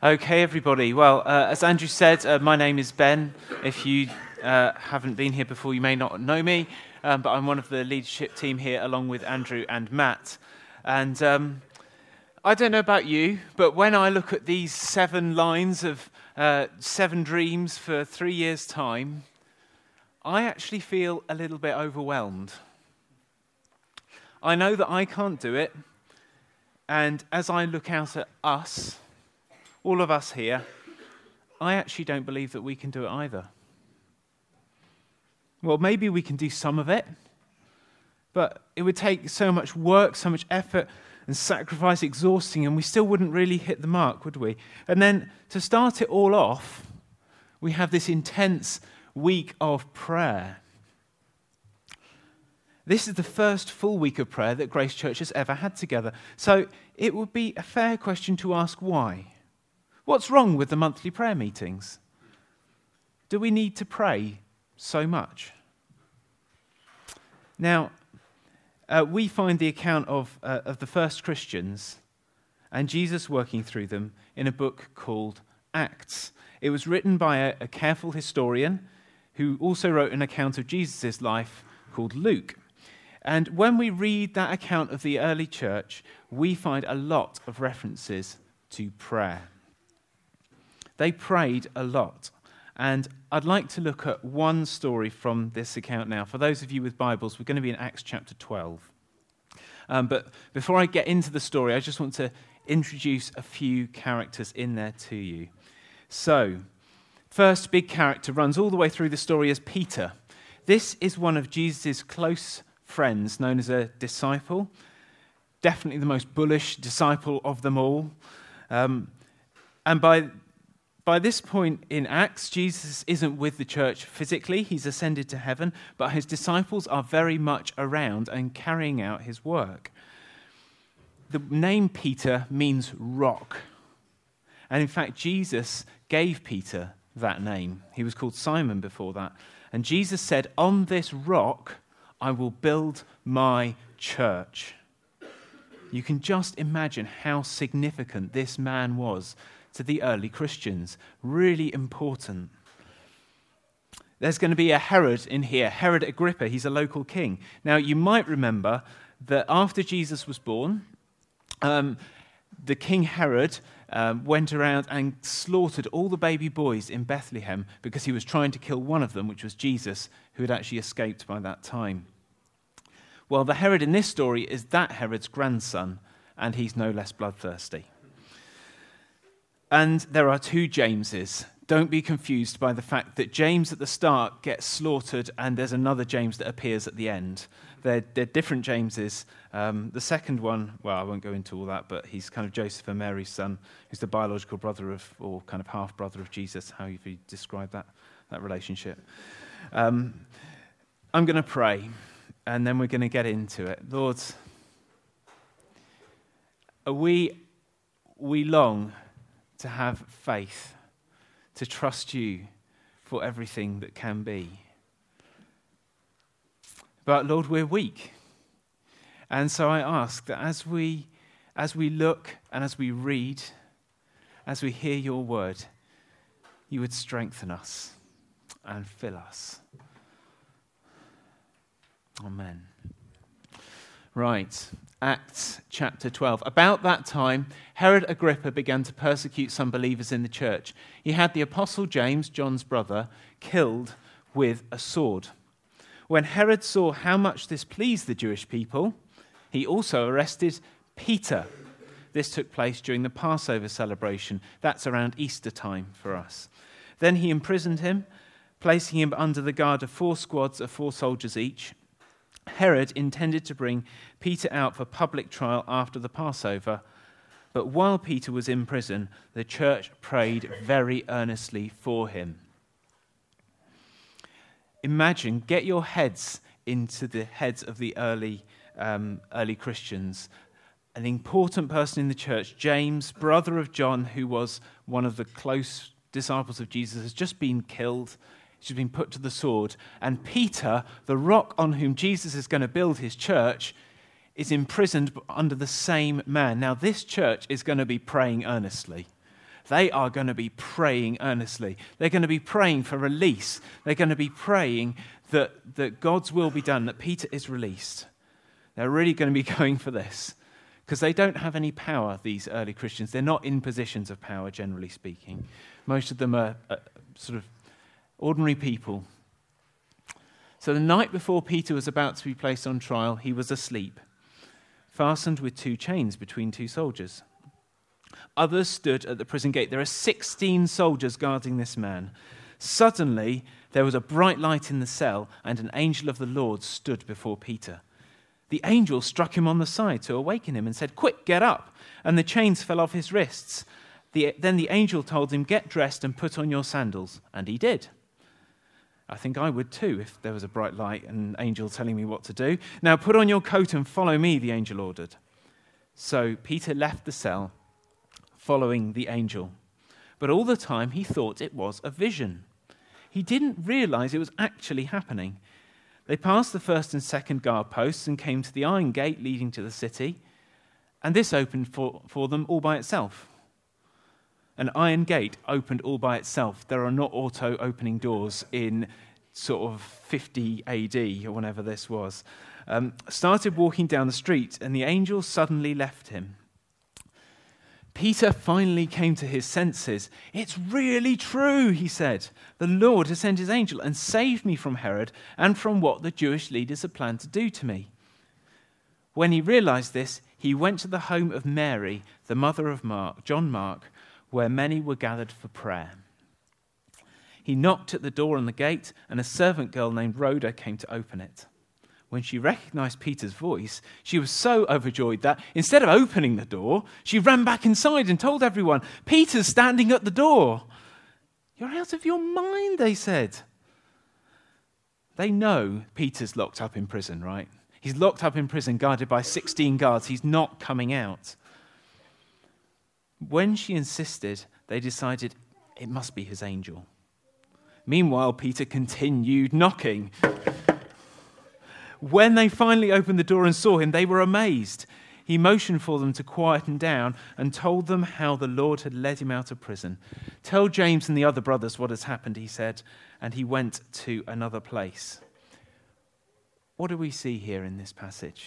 Okay, everybody. Well, as Andrew said, my name is Ben. If you haven't been here before, you may not know me, but I'm one of the leadership team here along with Andrew and Matt. And I don't know about you, but when I look at these 7 lines of 7 dreams for 3 years' time, I actually feel a little bit overwhelmed. I know that I can't do it, and as I look out at us, all of us here, I actually don't believe that we can do it either. Well, maybe we can do some of it, but it would take so much work, so much effort and sacrifice, exhausting, and we still wouldn't really hit the mark, would we? And then to start it all off, we have this intense week of prayer. This is the first full week of prayer that Grace Church has ever had together. So it would be a fair question to ask why. What's wrong with the monthly prayer meetings? Do we need to pray so much? Now, we find the account of the first Christians and Jesus working through them in a book called Acts. It was written by a careful historian who also wrote an account of Jesus' life called Luke. And when we read that account of the early church, we find a lot of references to prayer. They prayed a lot. And I'd like to look at one story from this account now. For those of you with Bibles, we're going to be in Acts chapter 12. But before I get into the story, I just want to introduce a few characters in there to you. So, first big character runs all the way through the story as Peter. This is one of Jesus' close friends, known as a disciple. Definitely the most bullish disciple of them all. And by this point in Acts, Jesus isn't with the church physically. He's ascended to heaven, but his disciples are very much around and carrying out his work. The name Peter means rock. And in fact, Jesus gave Peter that name. He was called Simon before that. And Jesus said, "On this rock, I will build my church." You can just imagine how significant this man was to the early Christians. Really important. There's going to be a Herod in here, Herod Agrippa. He's a local king. Now, you might remember that after Jesus was born, the King Herod went around and slaughtered all the baby boys in Bethlehem because he was trying to kill one of them, which was Jesus, who had actually escaped by that time. Well, the Herod in this story is that Herod's grandson, and he's no less bloodthirsty. And there are 2 Jameses. Don't be confused by the fact that James at the start gets slaughtered and there's another James that appears at the end. They're different Jameses. The second one, well, I won't go into all that, but he's kind of Joseph and Mary's son, who's the biological brother of, or kind of half-brother of Jesus, how you describe that relationship. I'm going to pray, and then we're going to get into it. Lord, we long to have faith, to trust you for everything that can be. But Lord, we're weak. And so I ask that as we look and as we read, as we hear your word, you would strengthen us and fill us. Amen. Right. Acts chapter 12. About that time, Herod Agrippa began to persecute some believers in the church. He had the apostle James, John's brother, killed with a sword. When Herod saw how much this pleased the Jewish people, he also arrested Peter. This took place during the Passover celebration. That's around Easter time for us. Then he imprisoned him, placing him under the guard of 4 squads of 4 soldiers each. Herod intended to bring Peter out for public trial after the Passover, but while Peter was in prison, the church prayed very earnestly for him. Imagine, get your heads into the heads of the early Christians. An important person in the church, James, brother of John, who was one of the close disciples of Jesus, has just been killed. She's been put to the sword. And Peter, the rock on whom Jesus is going to build his church, is imprisoned under the same man. Now, this church is going to be praying earnestly. they are going to be praying earnestly. They're going to be praying for release. They're going to be praying that God's will be done, that Peter is released. They're really going to be going for this because they don't have any power, these early Christians. They're not in positions of power, generally speaking. Most of them are sort of ordinary people. So the night before Peter was about to be placed on trial, he was asleep, fastened with 2 chains between 2 soldiers. Others stood at the prison gate. There are 16 soldiers guarding this man. Suddenly, there was a bright light in the cell, and an angel of the Lord stood before Peter. The angel struck him on the side to awaken him and said, "Quick, get up!" And the chains fell off his wrists. Then the angel told him, "Get dressed and put on your sandals." And he did. I think I would too if there was a bright light and an angel telling me what to do. "Now put on your coat and follow me," the angel ordered. So Peter left the cell, following the angel. But all the time he thought it was a vision. He didn't realize it was actually happening. They passed the first and second guard posts and came to the iron gate leading to the city, and this opened for them all by itself. An iron gate opened all by itself. There are not auto-opening doors in sort of 50 AD or whenever this was. Started walking down the street, and the angel suddenly left him. Peter finally came to his senses. "It's really true," he said. "The Lord has sent his angel and saved me from Herod and from what the Jewish leaders had planned to do to me." When he realized this, he went to the home of Mary, the mother of John Mark, where many were gathered for prayer. He knocked at the door on the gate, and a servant girl named Rhoda came to open it. When she recognized Peter's voice, she was so overjoyed that instead of opening the door, she ran back inside and told everyone, "Peter's standing at the door." "You're out of your mind," they said. They know Peter's locked up in prison, right? He's locked up in prison, guarded by 16 guards. He's not coming out. When she insisted, they decided it must be his angel. Meanwhile, Peter continued knocking. When they finally opened the door and saw him, they were amazed. He motioned for them to quieten down and told them how the Lord had led him out of prison. "Tell James and the other brothers what has happened," he said, and he went to another place. What do we see here in this passage?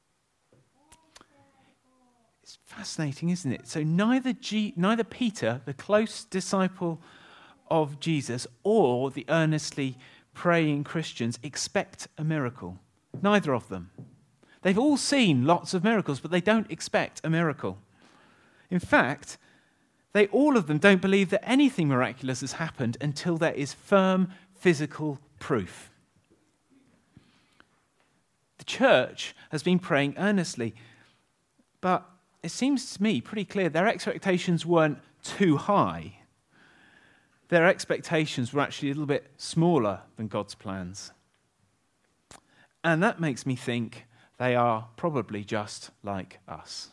It's fascinating, isn't it? So neither Peter, the close disciple of Jesus, or the earnestly praying Christians expect a miracle. Neither of them. They've all seen lots of miracles, but they don't expect a miracle. In fact, all of them don't believe that anything miraculous has happened until there is firm physical proof. The church has been praying earnestly, but it seems to me pretty clear their expectations weren't too high. Their expectations were actually a little bit smaller than God's plans. And that makes me think they are probably just like us.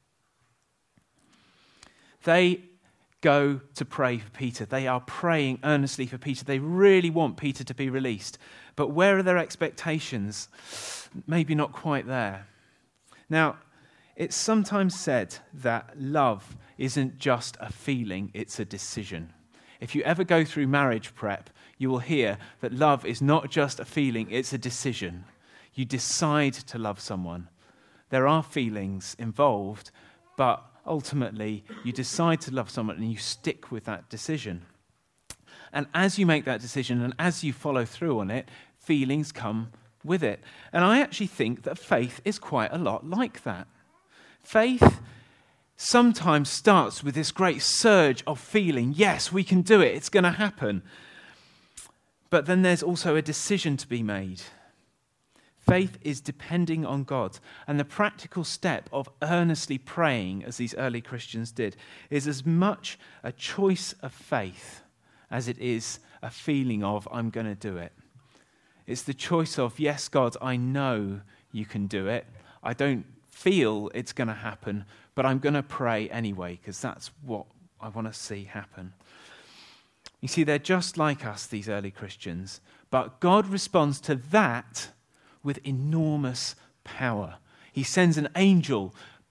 They go to pray for Peter. They are praying earnestly for Peter. They really want Peter to be released. But where are their expectations? Maybe not quite there. Now, it's sometimes said that love isn't just a feeling, it's a decision. If you ever go through marriage prep, you will hear that love is not just a feeling, it's a decision. You decide to love someone. There are feelings involved, but ultimately you decide to love someone and you stick with that decision. And as you make that decision and as you follow through on it, feelings come with it. And I actually think that faith is quite a lot like that. Faith sometimes starts with this great surge of feeling, yes, we can do it, it's going to happen. But then there's also a decision to be made. Faith is depending on God, and the practical step of earnestly praying, as these early Christians did, is as much a choice of faith as it is a feeling of, I'm going to do it. It's the choice of, yes, God, I know you can do it. I don't feel it's going to happen, but I'm going to pray anyway, because that's what I want to see happen. You see, they're just like us, these early Christians, but God responds to that with enormous power. He sends an angel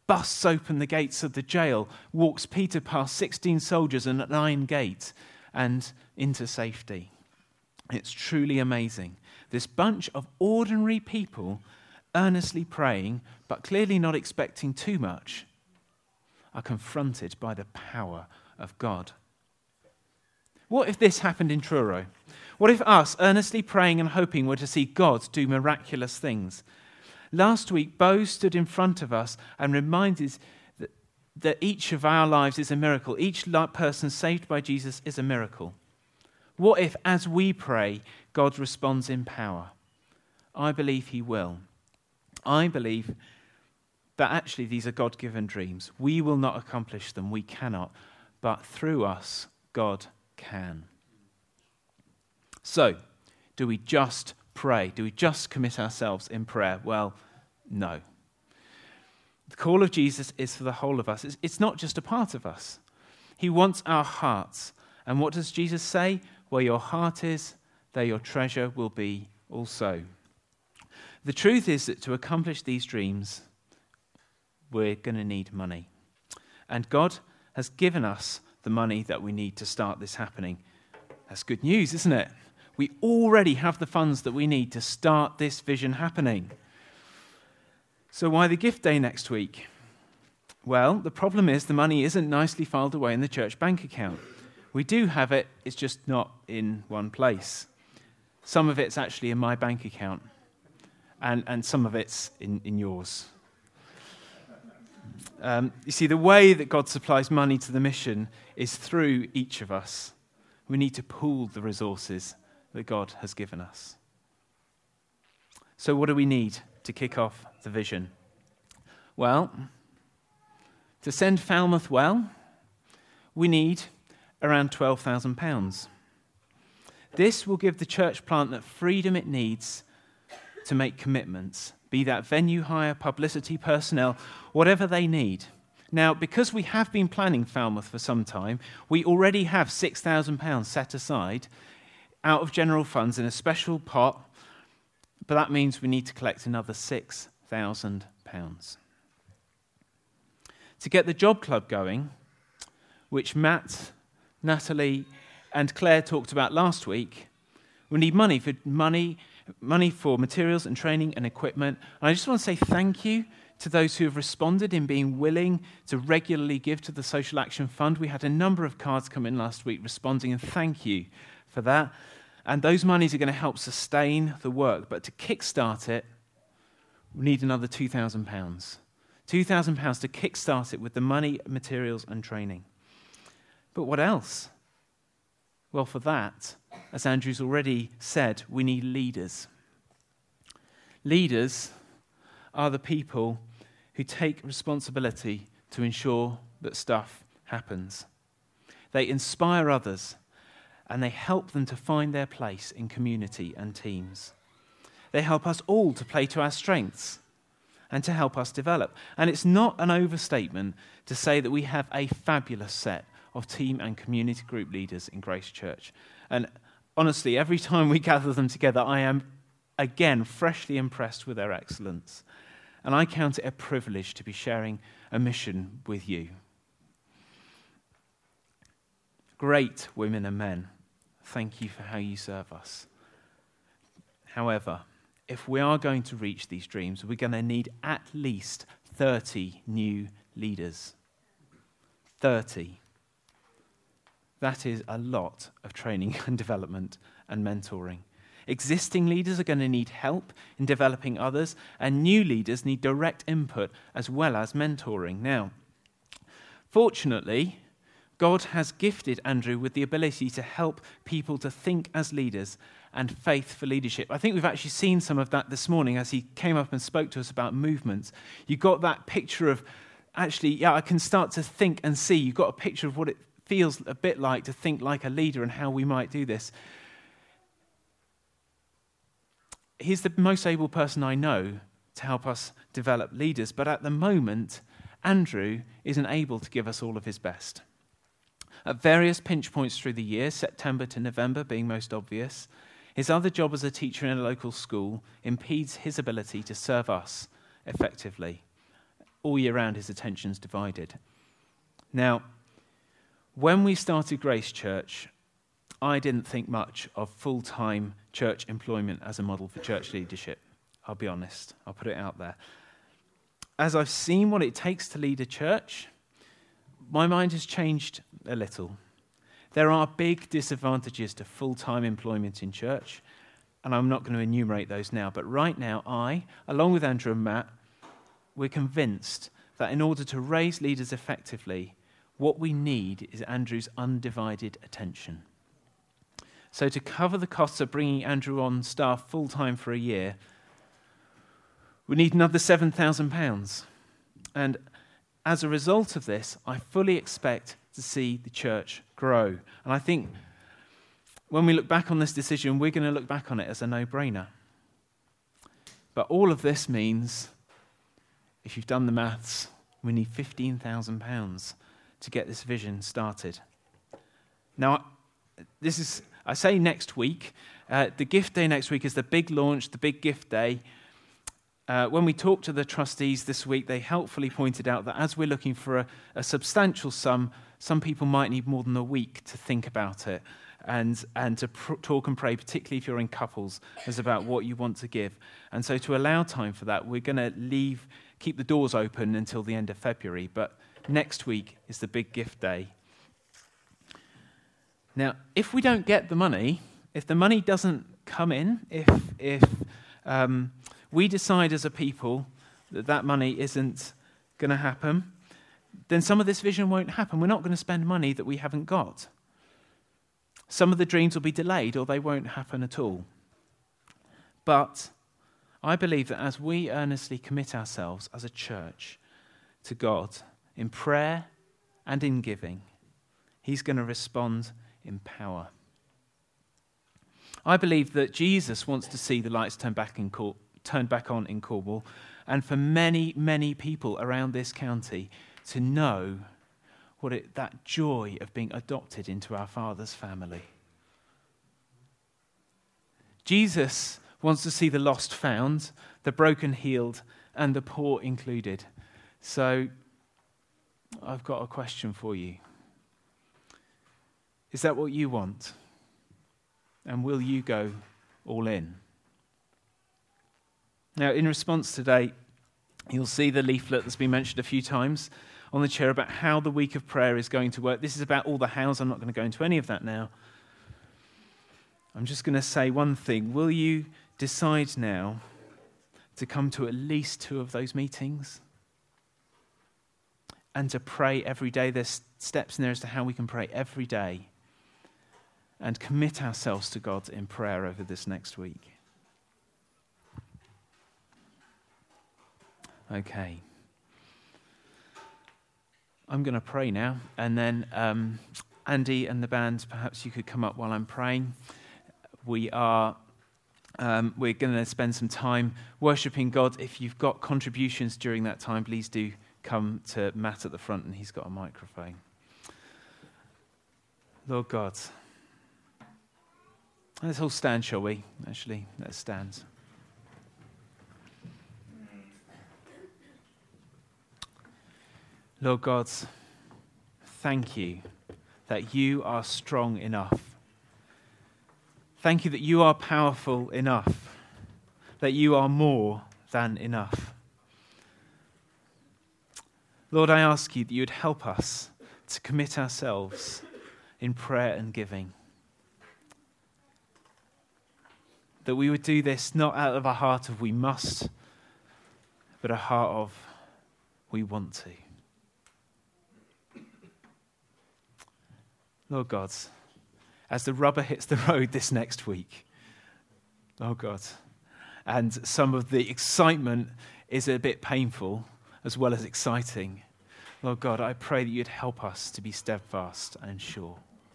busts open the gates of the jail, walks Peter past 16 soldiers and an iron gate and into safety. It's truly amazing. This bunch of ordinary people, earnestly praying, but clearly not expecting too much, are confronted by the power of God. What if this happened in Truro? What if us, earnestly praying and hoping, were to see God do miraculous things? Last week, Bo stood in front of us and reminded that each of our lives is a miracle. Each person saved by Jesus is a miracle. What if, as we pray, God responds in power? I believe he will. I believe that actually these are God-given dreams. We will not accomplish them. We cannot. But through us, God can. So, do we just pray? Do we just commit ourselves in prayer? Well, no. The call of Jesus is for the whole of us. It's not just a part of us. He wants our hearts. And what does Jesus say? Where your heart is, there your treasure will be also. The truth is that to accomplish these dreams, we're going to need money. And God has given us the money that we need to start this happening. That's good news, isn't it? We already have the funds that we need to start this vision happening. So why the gift day next week? Well, the problem is the money isn't nicely filed away in the church bank account. We do have it, it's just not in one place. Some of it's actually in my bank account, and some of it's in yours. You see, the way that God supplies money to the mission is through each of us. We need to pool the resources that God has given us. So what do we need to kick off the vision? Well, to send Falmouth well, we need around £12,000. This will give the church plant the freedom it needs to make commitments, be that venue hire, publicity, personnel, whatever they need. Now, because we have been planning Falmouth for some time, we already have £6,000 set aside out of general funds in a special pot, but that means we need to collect another £6,000. To get the job club going, which Matt, Natalie, and Claire talked about last week, we need money for materials and training and equipment. And I just want to say thank you to those who have responded in being willing to regularly give to the Social Action Fund. We had a number of cards come in last week responding, and thank you for that. And those monies are going to help sustain the work. But to kickstart it, we need another £2,000. £2,000 to kickstart it with the money, materials, and training. But what else? Well, for that, as Andrew's already said, we need leaders. Leaders are the people who take responsibility to ensure that stuff happens. They inspire others, and they help them to find their place in community and teams. They help us all to play to our strengths and to help us develop. And it's not an overstatement to say that we have a fabulous set of team and community group leaders in Grace Church. And honestly, every time we gather them together, I am again freshly impressed with their excellence. And I count it a privilege to be sharing a mission with you. Great women and men, thank you for how you serve us. However, if we are going to reach these dreams, we're going to need at least 30 new leaders. 30. That is a lot of training and development and mentoring. Existing leaders are going to need help in developing others, and new leaders need direct input as well as mentoring. Now, fortunately, God has gifted Andrew with the ability to help people to think as leaders and faith for leadership. I think we've actually seen some of that this morning as he came up and spoke to us about movements. You got that picture of, actually, I can start to think and see. You've got a picture of what it feels a bit like to think like a leader and how we might do this. He's the most able person I know to help us develop leaders, but at the moment, Andrew isn't able to give us all of his best. At various pinch points through the year, September to November being most obvious, his other job as a teacher in a local school impedes his ability to serve us effectively. all year round his attention's divided. Now, when we started Grace Church, I didn't think much of full-time church employment as a model for church leadership. I'll be honest. I'll put it out there. As I've seen what it takes to lead a church, my mind has changed a little. There are big disadvantages to full-time employment in church, and I'm not going to enumerate those now. But right now, I, along with Andrew and Matt, we're convinced that in order to raise leaders effectively, what we need is Andrew's undivided attention. So to cover the costs of bringing Andrew on staff full-time for a year, we need another £7,000. And as a result of this, I fully expect to see the church grow. And I think when we look back on this decision, we're going to look back on it as a no-brainer. But all of this means, if you've done the maths, we need £15,000 to get this vision started. Now, I say next week. The gift day next week is the big launch, the big gift day. When we talked to the trustees this week, they helpfully pointed out that as we're looking for a substantial sum, some people might need more than a week to think about it and to talk and pray, particularly if you're in couples, as about what you want to give. And so to allow time for that, we're going to keep the doors open until the end of February. But next week is the big gift day. Now, if we don't get the money, if the money doesn't come in, if we decide as a people that money isn't going to happen, then some of this vision won't happen. We're not going to spend money that we haven't got. Some of the dreams will be delayed or they won't happen at all. But I believe that as we earnestly commit ourselves as a church to God in prayer and in giving, he's going to respond in power. I believe that Jesus wants to see the lights turned back on in Cornwall, and for many, many people around this county to know that joy of being adopted into our Father's family. Jesus wants to see the lost found, the broken healed, and the poor included. So I've got a question for you. Is that what you want? And will you go all in? Now, in response today, you'll see the leaflet that's been mentioned a few times on the chair about how the week of prayer is going to work. This is about all the hows. I'm not going to go into any of that now. I'm just going to say one thing. Will you decide now to come to at least 2 of those meetings? And to pray every day? There's steps in there as to how we can pray every day and commit ourselves to God in prayer over this next week. Okay. I'm going to pray now, and then Andy and the band, perhaps you could come up while I'm praying. We're going to spend some time worshiping God. If you've got contributions during that time, please do come to Matt at the front, and he's got a microphone. Lord God, let's all stand, shall we? Actually, let's stand. Lord God, thank you that you are strong enough. Thank you that you are powerful enough, that you are more than enough. Lord, I ask you that you would help us to commit ourselves in prayer and giving. That we would do this not out of a heart of we must, but a heart of we want to. Lord God, as the rubber hits the road this next week, Lord God, and some of the excitement is a bit painful as well as exciting, Lord God, I pray that you'd help us to be steadfast and sure.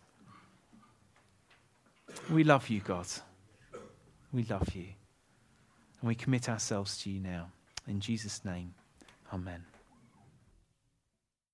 We love you, God. We love you. And we commit ourselves to you now. In Jesus' name, amen.